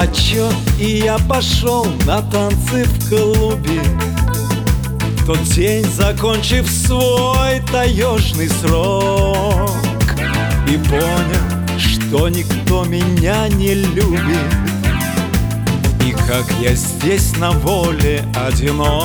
отчет, и я пошел на танцы в клубе. В тот день, закончив свой таежный срок, и понял, что никто меня не любит, и как я здесь на воле одинок.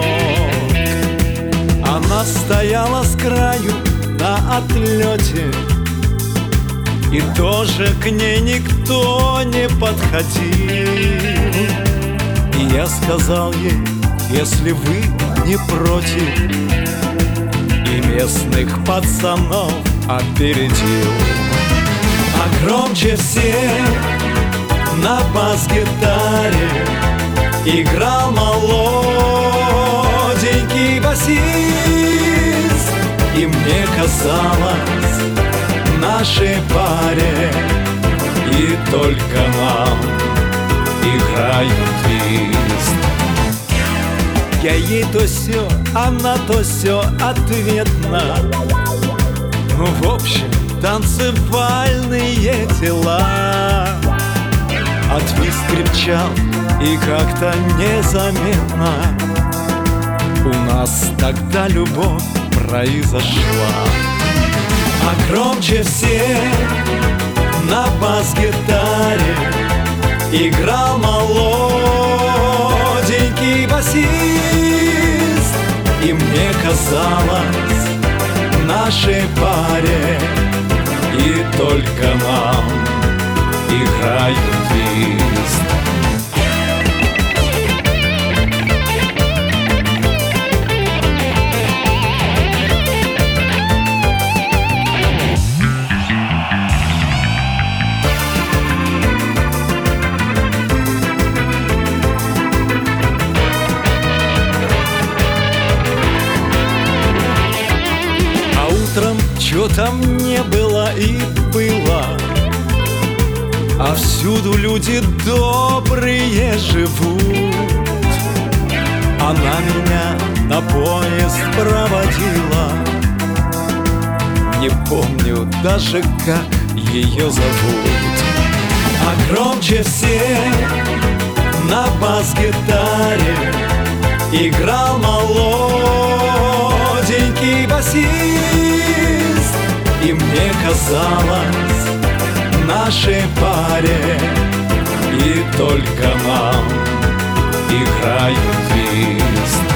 Она стояла с краю на отлете, и тоже к ней никто не подходил. И я сказал ей: если вы не против, и местных пацанов опередил. А громче всех на бас-гитаре играл молоденький басист, и мне казалось, нашей паре и только нам играют твист. Я ей то сё, она то сё ответно. Ну, в общем, танцевальные тела. А твист крепчал, и как-то незаметно у нас тогда любовь произошла. А громче всех на бас-гитаре играл молоденький басист, и мне казалось, нашей паре и только нам играют твист. Чего там не было и было, а всюду люди добрые живут. Она меня на поезд проводила, не помню даже, как ее зовут. А громче всех на бас-гитаре играл молоденький басист, и мне казалось, нашей паре и только нам играют твист.